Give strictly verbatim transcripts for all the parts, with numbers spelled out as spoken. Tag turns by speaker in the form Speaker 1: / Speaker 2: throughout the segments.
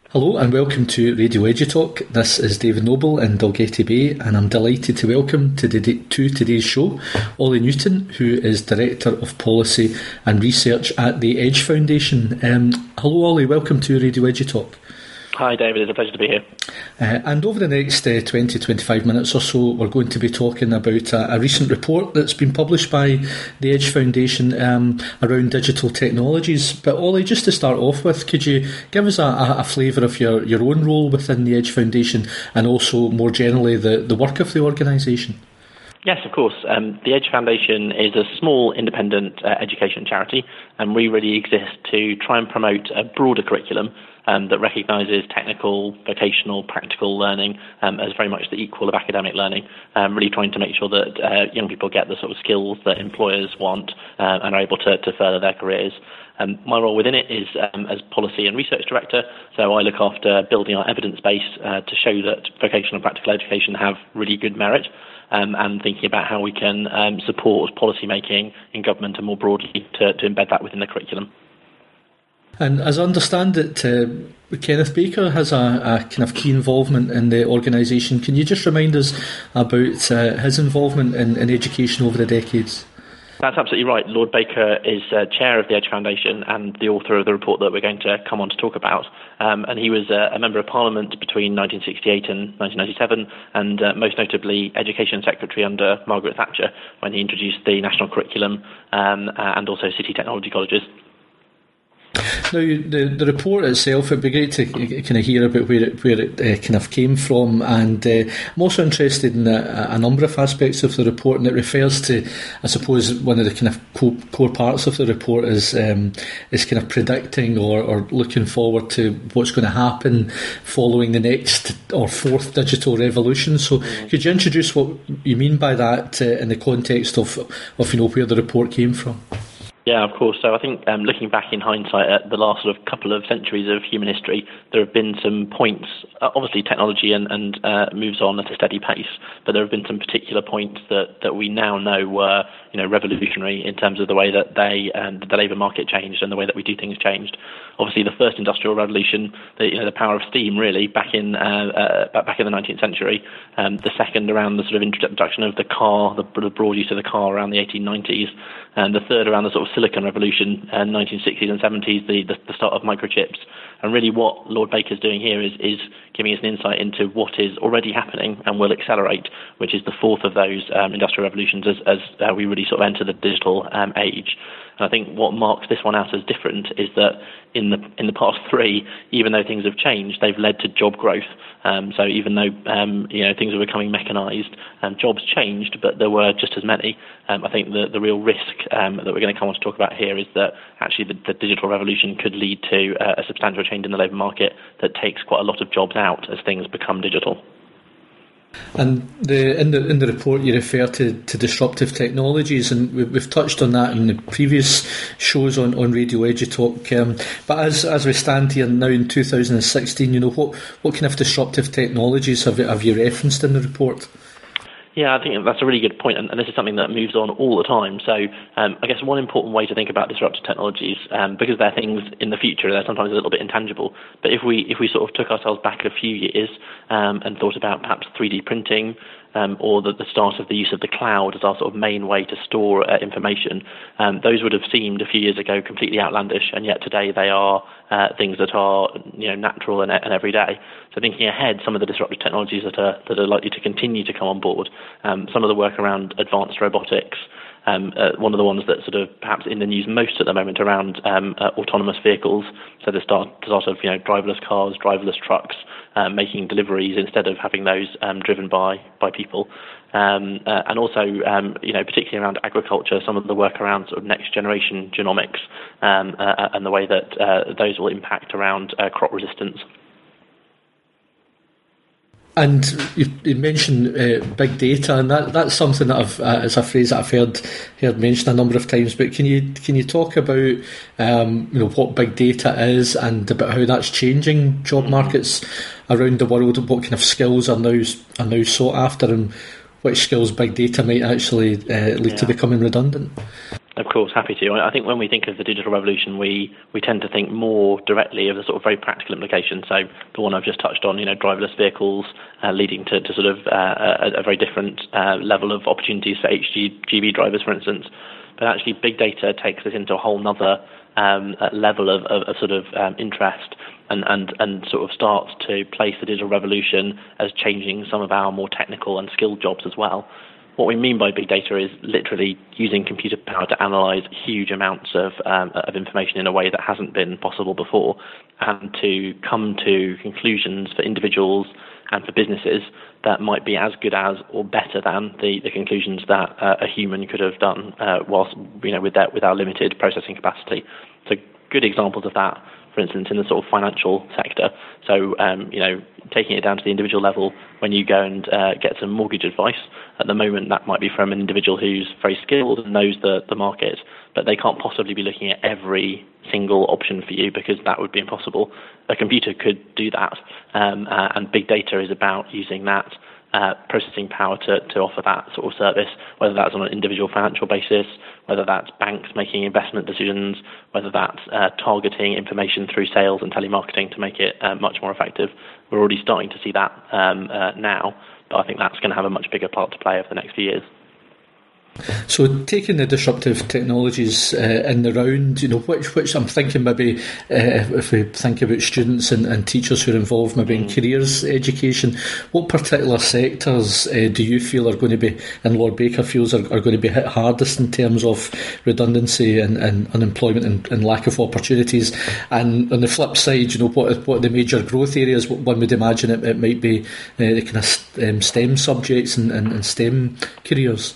Speaker 1: Hello and welcome to Radio EduTalk. This is David Noble in Dalgety Bay, and I'm delighted to welcome to, the, to today's show Ollie Newton, who is Director of Policy and Research at the Edge Foundation. Um, hello Ollie, welcome to Radio EduTalk.
Speaker 2: Hi David, it's a pleasure to be here.
Speaker 1: Uh, and over the next uh, twenty to twenty-five minutes or so, we're going to be talking about a, a recent report that's been published by the Edge Foundation um, around digital technologies. But Ollie, just to start off with, could you give us a, a, a flavour of your, your own role within the Edge Foundation and also more generally the, the work of the organisation?
Speaker 2: Yes, of course. Um, the Edge Foundation is a small independent uh, education charity, and we really exist to try and promote a broader curriculum um, that recognises technical, vocational, practical learning um, as very much the equal of academic learning, um, really trying to make sure that uh, young people get the sort of skills that employers want uh, and are able to, to further their careers. Um, my role within it is um, as Policy and Research Director, so I look after building our evidence base uh, to show that vocational and practical education have really good merit. Um, and thinking about how we can um, support policy making in government and more broadly to, to embed that within the curriculum.
Speaker 1: And as I understand it, uh, Kenneth Baker has a, a kind of key involvement in the organisation. Can you just remind us about uh, his involvement in, in education over the decades?
Speaker 2: That's absolutely right. Lord Baker is uh, chair of the Edge Foundation and the author of the report that we're going to come on to talk about. Um, and he was uh, a member of Parliament between nineteen sixty-eight and nineteen ninety-seven, and uh, most notably Education Secretary under Margaret Thatcher when he introduced the national curriculum um, and also city technology colleges.
Speaker 1: Now, the the report itself, it'd be great to kind of hear about where it where it uh, kind of came from, and uh, I'm also interested in a, a number of aspects of the report, and it refers to, I suppose, one of the kind of core, core parts of the report is um, is kind of predicting or, or looking forward to what's going to happen following the next or fourth digital revolution. So, could you introduce what you mean by that uh, in the context of of you know where the report came from?
Speaker 2: Yeah, of course. So I think um, looking back in hindsight at the last sort of couple of centuries of human history, there have been some points, uh, obviously technology and, and uh, moves on at a steady pace, but there have been some particular points that, that we now know were you know, revolutionary in terms of the way that they and the labour market changed and the way that we do things changed. Obviously, the first industrial revolution, the, you know, the power of steam, really, back in uh, uh, back in the nineteenth century. Um, the second around the sort of introduction of the car, the, the broad use of the car around the eighteen nineties, and the third around the sort of silicon revolution, uh, nineteen sixties and seventies, the, the, the start of microchips. And really, what Lord Baker's doing here is is giving us an insight into what is already happening and will accelerate, which is the fourth of those um, industrial revolutions as, as uh, we really sort of enter the digital um, age. And I think what marks this one out as different is that in the in the past three, even though things have changed, they've led to job growth. Um, so even though um, you know things are becoming mechanised, um, jobs changed, but there were just as many. Um, I think the the real risk um, that we're going to come on to talk about here is that actually the, the digital revolution could lead to uh, a substantial change in the labour market that takes quite a lot of jobs out as things become digital.
Speaker 1: And the, in the in the report you refer to, to disruptive technologies, and we've, we've touched on that in the previous shows on, on Radio EduTalk. Um, but as as we stand here now in two thousand sixteen, you know what what kind of disruptive technologies have have you referenced in the report?
Speaker 2: Yeah, I think that's a really good point, and, and this is something that moves on all the time. So um, I guess one important way to think about disruptive technologies, um, because they're things in the future, they're sometimes a little bit intangible, but if we if we sort of took ourselves back a few years um, and thought about perhaps three D printing, Um, or the, the start of the use of the cloud as our sort of main way to store uh, information, um, those would have seemed a few years ago completely outlandish, and yet today they are uh, things that are you know natural and, and everyday. So thinking ahead, some of the disruptive technologies that are that are likely to continue to come on board, um, some of the work around advanced robotics. Um, uh, one of the ones that sort of perhaps in the news most at the moment around um, uh, autonomous vehicles, so the start, the start of you know driverless cars, driverless trucks, uh, making deliveries instead of having those um, driven by by people, um, uh, and also um, you know particularly around agriculture, some of the work around sort of next generation genomics um, uh, and the way that uh, those will impact around uh, crop resistance.
Speaker 1: And you, you mentioned uh, big data, and that, that's something that I've, uh, it's a phrase that I've heard heard mentioned a number of times. But can you can you talk about um, you know what big data is and about how that's changing job markets around the world, and what kind of skills are now are now sought after, and which skills big data might actually uh, lead yeah. to becoming redundant?
Speaker 2: Of course, happy to. I think when we think of the digital revolution, we, we tend to think more directly of the sort of very practical implications. So the one I've just touched on, you know, driverless vehicles uh, leading to, to sort of uh, a, a very different uh, level of opportunities for H G V drivers, for instance. But actually, big data takes us into a whole nother um, level of, of, of sort of um, interest and, and, and sort of starts to place the digital revolution as changing some of our more technical and skilled jobs as well. What we mean by big data is literally using computer power to analyse huge amounts of um, of information in a way that hasn't been possible before, and to come to conclusions for individuals and for businesses that might be as good as or better than the, the conclusions that uh, a human could have done uh, whilst, you know, with, that, with our limited processing capacity. So good examples of that, for instance, in the sort of financial sector. So, um, you know, taking it down to the individual level, when you go and uh, get some mortgage advice, at the moment that might be from an individual who's very skilled and knows the, the market, but they can't possibly be looking at every single option for you because that would be impossible. A computer could do that, um, uh, and big data is about using that Uh, processing power to, to offer that sort of service, whether that's on an individual financial basis, whether that's banks making investment decisions, whether that's uh, targeting information through sales and telemarketing to make it uh, much more effective. We're already starting to see that um, uh, now, but I think that's going to have a much bigger part to play over the next few years.
Speaker 1: So, taking the disruptive technologies uh, in the round, you know, which which I'm thinking maybe uh, if we think about students and, and teachers who are involved maybe in careers education, what particular sectors uh, do you feel are going to be, and Lord Baker feels are, are going to be hit hardest in terms of redundancy and, and unemployment and, and lack of opportunities? And on the flip side, you know, what what are the major growth areas? One would imagine it, it might be uh, the kind of um, STEM subjects and, and, and STEM careers.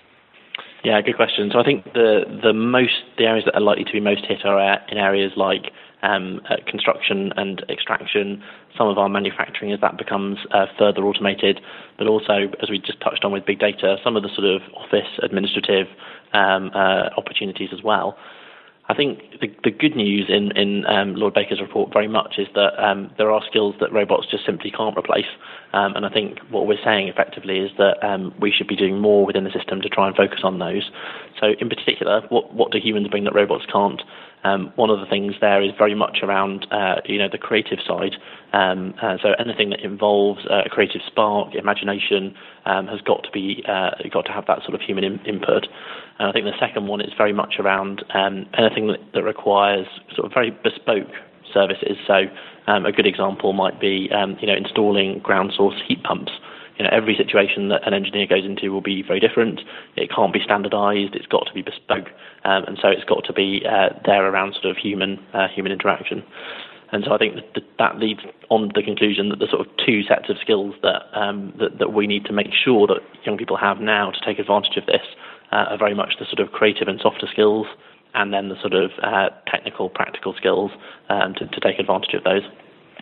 Speaker 2: Yeah, good question. So I think the the most the areas that are likely to be most hit are in areas like um, uh, construction and extraction, some of our manufacturing as that becomes uh, further automated, but also, as we just touched on with big data, some of the sort of office administrative um, uh, opportunities as well. I think the, the good news in, in um, Lord Baker's report very much is that um, there are skills that robots just simply can't replace. Um, and I think what we're saying effectively is that um, we should be doing more within the system to try and focus on those. So in particular, what, what do humans bring that robots can't? Um, one of the things there is very much around, uh, you know, the creative side. Um, uh, so anything that involves uh, a creative spark, imagination, um, has got to be uh, got to have that sort of human in- input. And I think the second one is very much around um, anything that, that requires sort of very bespoke services. So um, a good example might be, um, you know, installing ground source heat pumps. You know, every situation that an engineer goes into will be very different. It can't be standardised. It's got to be bespoke, um, and so it's got to be uh, there around sort of human uh, human interaction. And so I think that, that leads on to the conclusion that the sort of two sets of skills that, um, that that we need to make sure that young people have now to take advantage of this uh, are very much the sort of creative and softer skills, and then the sort of uh, technical, practical skills um, to, to take advantage of those.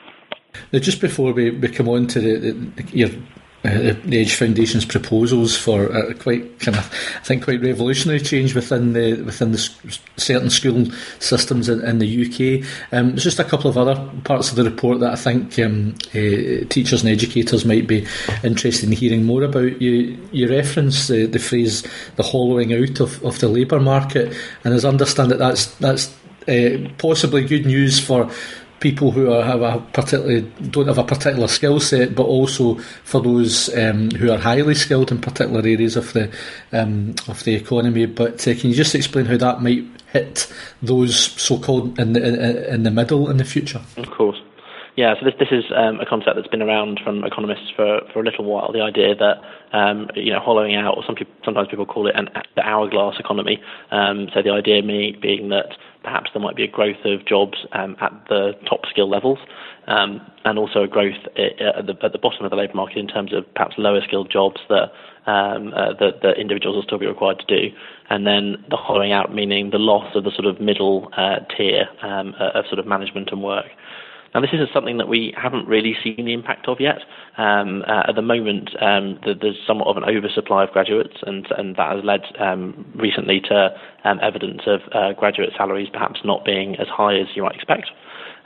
Speaker 1: Now, just before we, we come on to the, the your Uh, the Edge Foundation's proposals for a quite kind of, I think, quite revolutionary change within the within the certain school systems in, in the U K. Um, there's just a couple of other parts of the report that I think um, uh, teachers and educators might be interested in hearing more about. You you reference the, the phrase "the hollowing out of, of the labour market," and as I understand it, that's that's uh, possibly good news for people who are, have a particularly don't have a particular skill set, but also for those um, who are highly skilled in particular areas of the um, of the economy. But uh, can you just explain how that might hit those so-called in the in, in the middle in the future?
Speaker 2: Of course. Yeah, so this this is um, a concept that's been around from economists for, for a little while. The idea that um, you know hollowing out, or some people, sometimes people call it an the hourglass economy. Um, so the idea me being that perhaps there might be a growth of jobs um, at the top skill levels, um, and also a growth at the, at the bottom of the labour market in terms of perhaps lower skilled jobs that um, uh, that, that individuals will still be required to do, and then the hollowing out meaning the loss of the sort of middle uh, tier um, of sort of management and work. Now, this is something that we haven't really seen the impact of yet. Um, uh, at the moment, um, the, there's somewhat of an oversupply of graduates, and, and that has led um, recently to um, evidence of uh, graduate salaries perhaps not being as high as you might expect.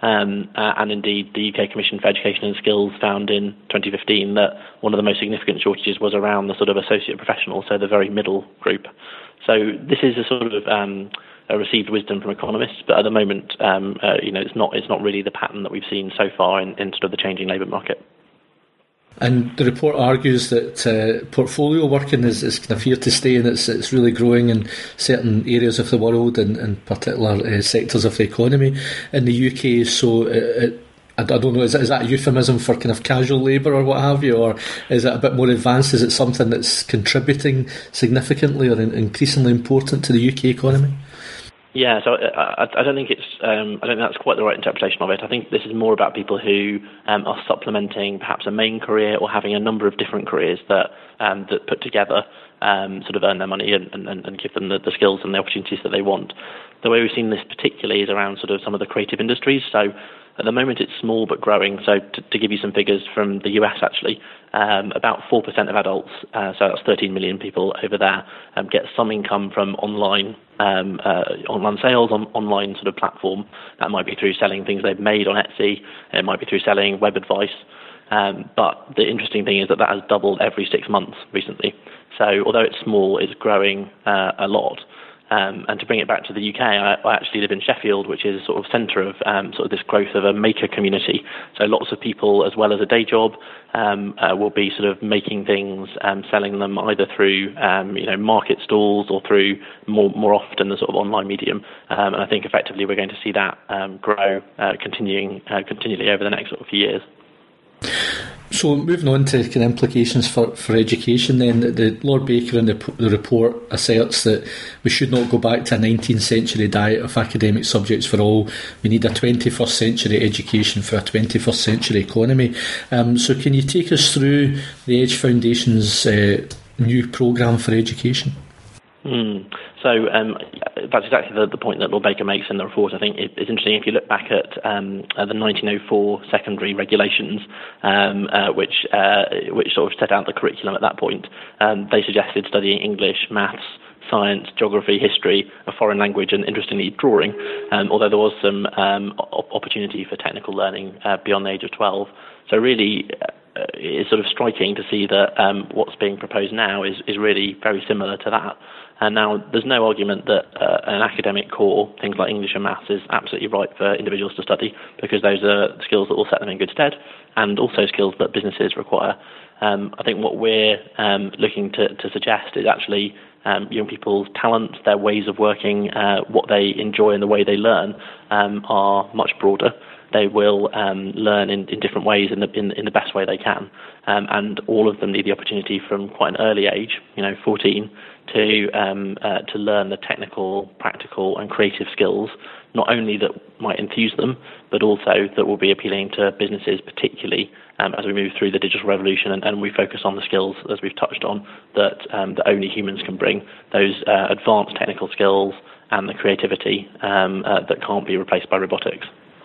Speaker 2: Um, uh, and indeed, the U K Commission for Education and Skills found in twenty fifteen that one of the most significant shortages was around the sort of associate professional, so the very middle group. So this is a sort of um, a received wisdom from economists, but at the moment, um, uh, you know, it's not it's not really the pattern that we've seen so far in, in sort of the changing labour market.
Speaker 1: And the report argues that uh, portfolio working is, is kind of here to stay, and it's it's really growing in certain areas of the world and, and particular uh, sectors of the economy in the U K. So it, it, I don't know, is that, is that a euphemism for kind of casual labour or what have you, or is it a bit more advanced? Is it something that's contributing significantly or in, increasingly important to the U K economy?
Speaker 2: Yeah, so I, I don't think it's. Um, I don't think that's quite the right interpretation of it. I think this is more about people who um, are supplementing perhaps a main career or having a number of different careers that um, that put together um, sort of earn their money and, and, and give them the, the skills and the opportunities that they want. The way we've seen this particularly is around sort of some of the creative industries. So at the moment it's small but growing. So to, to give you some figures from the U S actually, um, about four percent of adults, uh, so that's thirteen million people over there, um, get some income from online um, uh, online sales, on online sort of platform. That might be through selling things they've made on Etsy. It might be through selling web advice. Um, but the interesting thing is that that has doubled every six months recently. So although it's small, it's growing uh, a lot. Um, and to bring it back to the U K, I, I actually live in Sheffield, which is a sort of centre of um, sort of this growth of a maker community. So lots of people, as well as a day job, um, uh, will be sort of making things, um, selling them either through um, you know market stalls or through more more often the sort of online medium. Um, and I think effectively we're going to see that um, grow, uh, continuing uh, continually over the next sort of few years.
Speaker 1: So moving on to kind of implications for, for education then, the, the Lord Baker in the, the report asserts that we should not go back to a nineteenth century diet of academic subjects for all. We need a twenty-first century education for a twenty-first century economy. Um, so can you take us through the Edge Foundation's uh, new programme for education?
Speaker 2: Mm. So um, that's exactly the, the point that Lord Baker makes in the report. I think it, it's interesting if you look back at, um, at the nineteen oh four secondary regulations, um, uh, which uh, which sort of set out the curriculum at that point. Um, they suggested studying English, maths, science, geography, history, a foreign language, and interestingly drawing. Um, although there was some um, opportunity for technical learning uh, beyond the age of twelve. So really, uh, it's sort of striking to see that um, what's being proposed now is is really very similar to that. And now there's no argument that uh, an academic core, things like English and maths, is absolutely right for individuals to study, because those are skills that will set them in good stead, and also skills that businesses require. Um, I think what we're um, looking to, to suggest is actually um, young people's talents, their ways of working, uh, what they enjoy and the way they learn um, are much broader. They will um, learn in, in different ways in the, in, in the best way they can. Um, and all of them need the opportunity from quite an early age, you know, fourteen, to um, uh, to learn the technical, practical and creative skills, not only that might enthuse them, but also that will be appealing to businesses, particularly um, as we move through the digital revolution and, and we focus on the skills, as we've touched on, that, um, that only humans can bring, those uh, advanced technical skills and the creativity um, uh, that can't be replaced by robotics.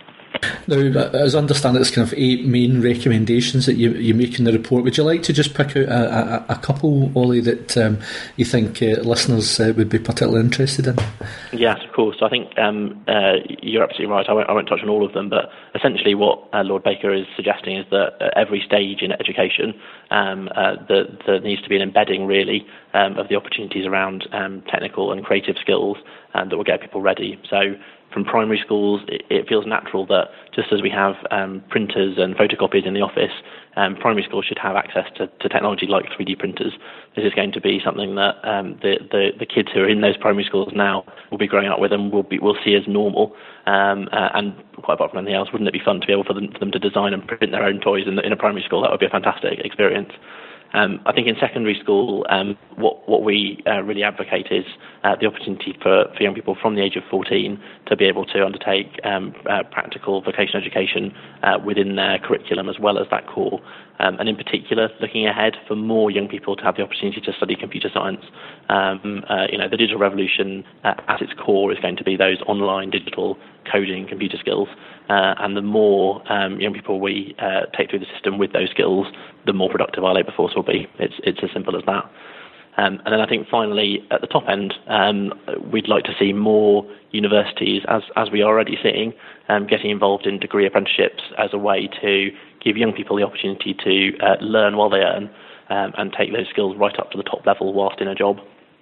Speaker 1: Now, as I understand it, it's kind of eight main recommendations that you, you make in the report. Would you like to just pick out a, a, a couple, Ollie, that um, you think uh, listeners uh, would be particularly interested in?
Speaker 2: Yes, of course. I think um, uh, you're absolutely right. I won't, I won't touch on all of them, but essentially what uh, Lord Baker is suggesting is that at every stage in education, um, uh, the, there needs to be an embedding, really, um, of the opportunities around um, technical and creative skills um, that will get people ready. So from primary schools, it, it feels natural that just as we have um, printers and photocopiers in the office, um, primary schools should have access to, to technology like three D printers. This is going to be something that um, the, the, the kids who are in those primary schools now will be growing up with and will be will see as normal. Um, uh, and quite apart from anything else, wouldn't it be fun to be able for them, for them to design and print their own toys in, the, in a primary school? That would be a fantastic experience. Um, I think in secondary school, um, what, what we uh, really advocate is uh, the opportunity for, for young people from the age of fourteen to be able to undertake um, uh, practical vocational education uh, within their curriculum as well as that core. Um, and in particular, looking ahead for more young people to have the opportunity to study computer science. Um, uh, you know, the digital revolution uh, at its core is going to be those online digital coding computer skills. Uh, and the more um, young people we uh, take through the system with those skills, the more productive our labour force will be. It's it's as simple as that. Um, and then I think finally, at the top end, um, we'd like to see more universities, as, as we are already seeing, um, getting involved in degree apprenticeships as a way to give young people the opportunity to uh, learn while they earn, um, and take those skills right up to the top level whilst in a job.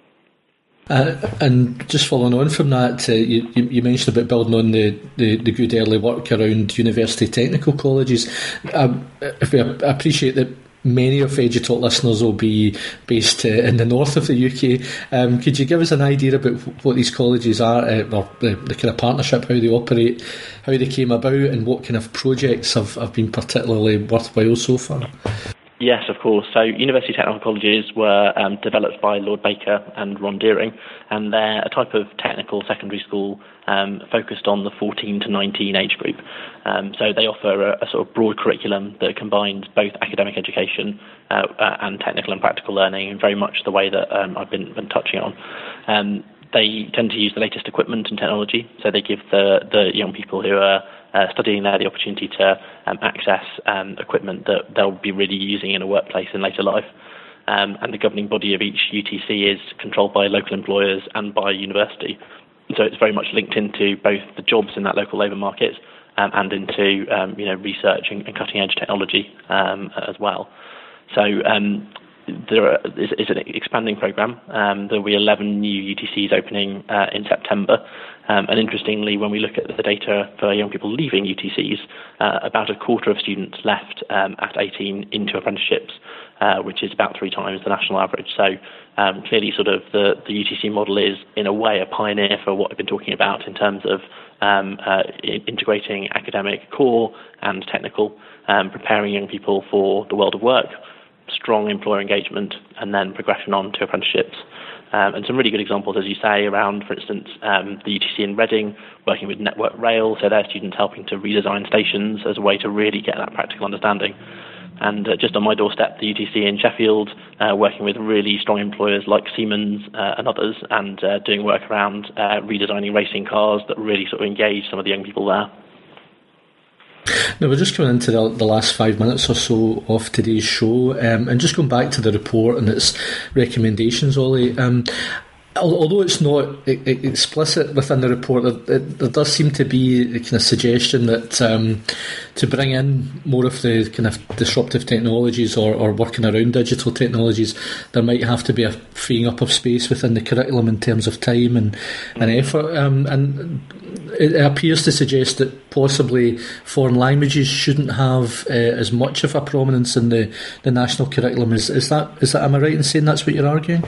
Speaker 1: Uh, and just following on from that, uh, you, you mentioned about building on the, the, the good early work around university technical colleges. Um, if we appreciate that many of EduTalk listeners will be based uh, in the north of the U K, um, could you give us an idea about what these colleges are, uh, or the, the kind of partnership, how they operate, how they came about, and what kind of projects have, have been particularly worthwhile so far?
Speaker 2: Yes, of course. So university technical colleges were um, developed by Lord Baker and Ron Deering, and they're a type of technical secondary school um, focused on the fourteen to nineteen age group. Um, so they offer a, a sort of broad curriculum that combines both academic education uh, uh, and technical and practical learning in very much the way that um, I've been, been touching on. Um, they tend to use the latest equipment and technology, so they give the, the young people who are Uh, studying there the opportunity to um, access um, equipment that they'll be really using in a workplace in later life. Um, and the governing body of each U T C is controlled by local employers and by university. So it's very much linked into both the jobs in that local labour market um, and into um, you know research and, and cutting edge technology um, as well. So um, there are, is, is an expanding programme. Um, there will be eleven new U T Cs opening uh, in September. Um, and interestingly, when we look at the data for young people leaving U T Cs, uh, about a quarter of students left um, at eighteen into apprenticeships, uh, which is about three times the national average. So um, clearly sort of the, the U T C model is, in a way, a pioneer for what I've been talking about in terms of um, uh, integrating academic core and technical, um, preparing young people for the world of work, strong employer engagement, and then progression on to apprenticeships. Um, and some really good examples, as you say, around, for instance, um, the U T C in Reading, working with Network Rail, so their students helping to redesign stations as a way to really get that practical understanding. And uh, just on my doorstep, the U T C in Sheffield, uh, working with really strong employers like Siemens uh, and others, and uh, doing work around uh, redesigning racing cars that really sort of engage some of the young people there.
Speaker 1: Now, we're just coming into the, the last five minutes or so of today's show, um, and just going back to the report and its recommendations, Ollie. Um, although it's not explicit within the report, there, there does seem to be a kind of suggestion that um, to bring in more of the kind of disruptive technologies or, or working around digital technologies, there might have to be a freeing up of space within the curriculum in terms of time and, and effort. Um, and it appears to suggest that possibly foreign languages shouldn't have uh, as much of a prominence in the, the national curriculum. Is, is that is that am I right in saying that's what you're arguing?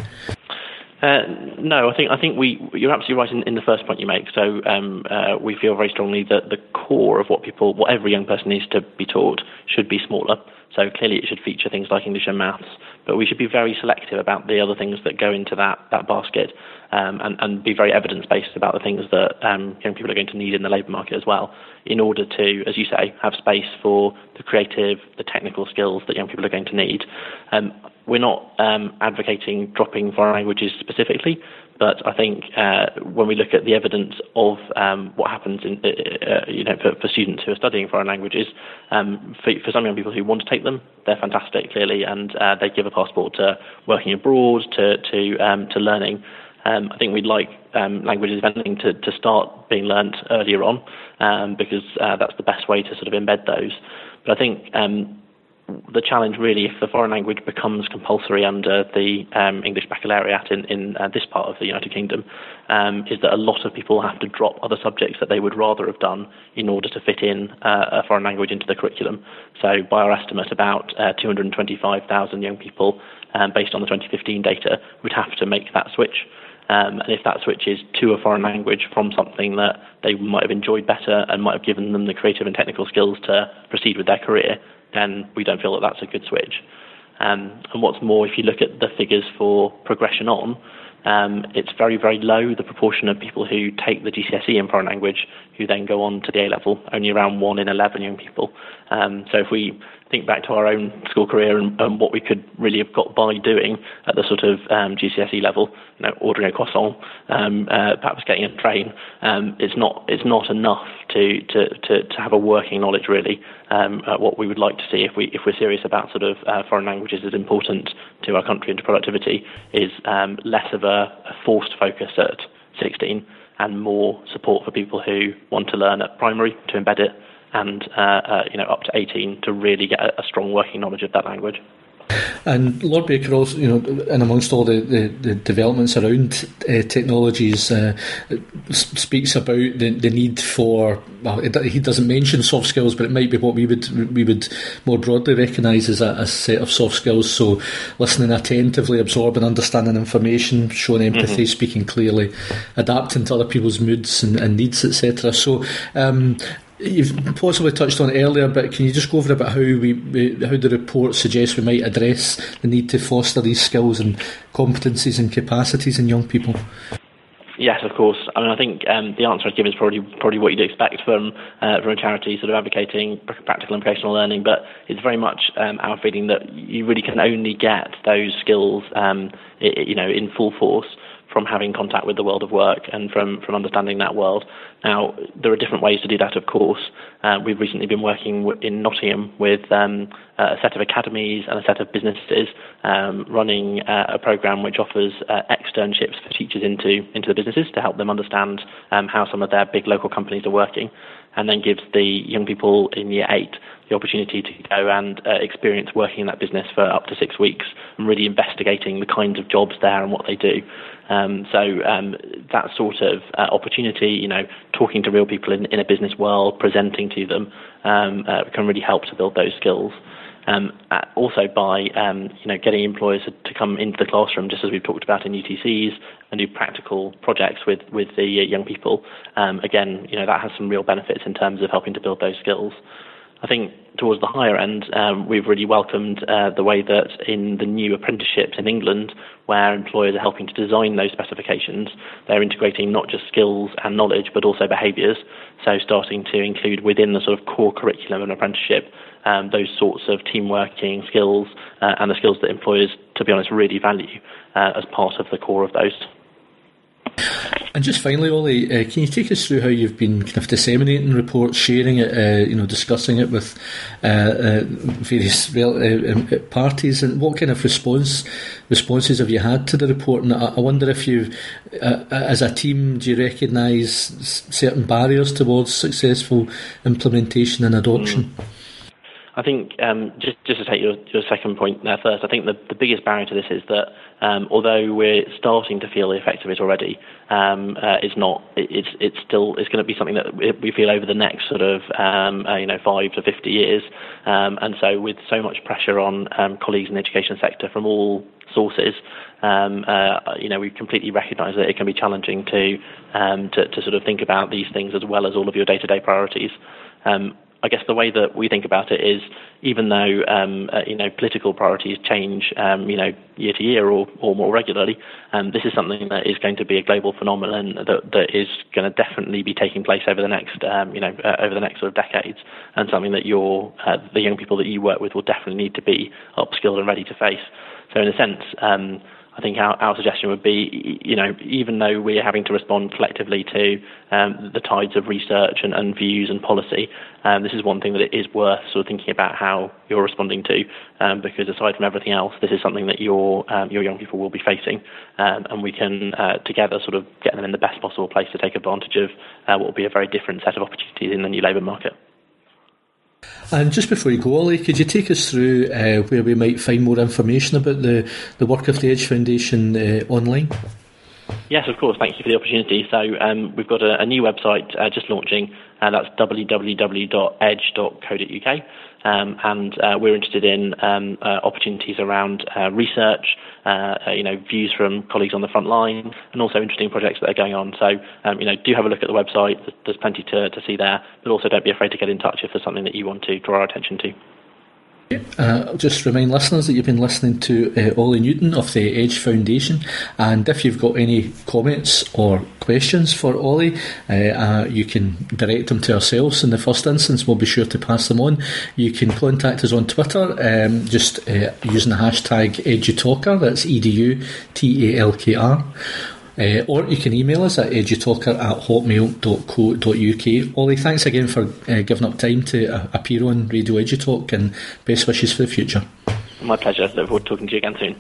Speaker 2: Uh, no, I think I think we you're absolutely right in, in the first point you make. So um, uh, we feel very strongly that the core of what people, what every young person needs to be taught, should be smaller. So clearly, it should feature things like English and maths, but we should be very selective about the other things that go into that that basket, um, and and be very evidence based about the things that um, young people are going to need in the labour market as well, in order to, as you say, have space for the creative, the technical skills that young people are going to need. Um, We're not um, advocating dropping foreign languages specifically, but I think uh, when we look at the evidence of um, what happens in, uh, you know, for, for students who are studying foreign languages, um, for, for some young people who want to take them, they're fantastic, clearly, and uh, they give a passport to working abroad, to to, um, to learning. Um, I think we'd like um, languages vending to, to start being learnt earlier on, um, because uh, that's the best way to sort of embed those. But I think um, the challenge really, if the foreign language becomes compulsory under the um, English Baccalaureate in, in uh, this part of the United Kingdom, um, is that a lot of people have to drop other subjects that they would rather have done in order to fit in uh, a foreign language into the curriculum. So by our estimate, about uh, two hundred twenty-five thousand young people, um, based on the twenty fifteen data, would have to make that switch. Um, and if that switch is to a foreign language from something that they might have enjoyed better and might have given them the creative and technical skills to proceed with their career, then we don't feel that that's a good switch. Um, and what's more, if you look at the figures for progression on, um, it's very, very low, the proportion of people who take the G C S E in foreign language who then go on to the A-level, only around one in eleven young people. Um, so if we think back to our own school career and, and what we could really have got by doing at the sort of um, G C S E level, you know, ordering a croissant, um, uh, perhaps getting a train, um, it's not it's not enough to to, to, to have a working knowledge really. Um, uh, what we would like to see if we if we're serious about sort of uh, foreign languages as important to our country and to productivity is um, less of a, a forced focus at sixteen and more support for people who want to learn at primary to embed it, and uh, uh, you know, up to eighteen to really get a, a strong working knowledge of that language.
Speaker 1: And Lord Baker also, you know, and amongst all the, the, the developments around uh, technologies, uh, speaks about the, the need for. Well, it, he doesn't mention soft skills, but it might be what we would we would more broadly recognise as a, a set of soft skills. So, listening attentively, absorbing, understanding information, showing empathy, mm-hmm. speaking clearly, adapting to other people's moods and, and needs, et cetera. So. Um, You've possibly touched on it earlier, but can you just go over about how we, we how the report suggests we might address the need to foster these skills and competencies and capacities in young people?
Speaker 2: Yes, of course. I mean, I think um, the answer I'd give is probably probably what you'd expect from uh, from a charity sort of advocating practical and vocational learning, but it's very much um, our feeling that you really can only get those skills, um, it, you know, in full force from having contact with the world of work and from, from understanding that world. Now, there are different ways to do that, of course. Uh, we've recently been working w- in Nottingham with um, a set of academies and a set of businesses um, running uh, a programme which offers uh, externships for teachers into, into the businesses to help them understand um, how some of their big local companies are working, and then gives the young people in year eight the opportunity to go and uh, experience working in that business for up to six weeks and really investigating the kinds of jobs there and what they do. Um, so um, that sort of uh, opportunity, you know, talking to real people in, in a business world, presenting to them, um, uh, can really help to build those skills. Um, uh, also by um, you know, getting employers to come into the classroom, just as we've talked about in U T Cs, and do practical projects with with the young people. Um, again, you know, that has some real benefits in terms of helping to build those skills. I think towards the higher end, um, we've really welcomed uh, the way that in the new apprenticeships in England, where employers are helping to design those specifications, they're integrating not just skills and knowledge, but also behaviours. So starting to include within the sort of core curriculum of an apprenticeship um, those sorts of team working skills uh, and the skills that employers, to be honest, really value uh, as part of the core of those.
Speaker 1: And just finally, Ollie, uh, can you take us through how you've been kind of disseminating reports, sharing it, uh, you know, discussing it with uh, uh, various uh, parties, and what kind of response responses have you had to the report? And I, I wonder if you, uh, as a team, do you recognise certain barriers towards successful implementation and adoption?
Speaker 2: Mm. I think um, just just to take your, your second point there first, I think the, the biggest barrier to this is that um, although we're starting to feel the effect of it already, um, uh, it's not. It, it's it's still it's going to be something that we feel over the next sort of um, uh, you know five to fifty years, um, and so with so much pressure on um, colleagues in the education sector from all sources, um, uh, you know we completely recognise that it can be challenging to, um, to to sort of think about these things as well as all of your day-to-day priorities. Um, I guess the way that we think about it is, even though um, uh, you know political priorities change, um, you know year to year or, or more regularly, um, this is something that is going to be a global phenomenon that that is going to definitely be taking place over the next um, you know uh, over the next sort of decades, and something that your uh, the young people that you work with will definitely need to be upskilled and ready to face. So in a sense, um, I think our, our suggestion would be, you know, even though we're having to respond collectively to um, the tides of research and, and views and policy, um, this is one thing that it is worth sort of thinking about how you're responding to, um, because aside from everything else, this is something that your um, your young people will be facing, um, and we can uh, together sort of get them in the best possible place to take advantage of uh, what will be a very different set of opportunities in the new labour market.
Speaker 1: And just before you go, Ollie, could you take us through uh, where we might find more information about the, the work of the Edge Foundation uh, online?
Speaker 2: Yes, of course. Thank you for the opportunity. So um, we've got a, a new website uh, just launching, and that's w w w dot edge dot co dot u k. Um, and uh, we're interested in um, uh, opportunities around uh, research, uh, uh, you know, views from colleagues on the front line, and also interesting projects that are going on. So, um, you know, do have a look at the website. There's plenty to, to see there, but also don't be afraid to get in touch if there's something that you want to draw our attention to.
Speaker 1: Uh, I'll just remind listeners that you've been listening to uh, Ollie Newton of the Edge Foundation, and if you've got any comments or questions for Ollie, uh, uh, you can direct them to ourselves in the first instance. We'll be sure to pass them on. You can contact us on Twitter, um, just uh, using the hashtag EduTalker, that's E D U T A L K R. Uh, or you can email us at edutalker at hotmail dot co dot uk. Ollie, thanks again for uh, giving up time to uh, appear on Radio EduTalk, and best wishes for the future.
Speaker 2: My pleasure. Look forward to talking to you again soon.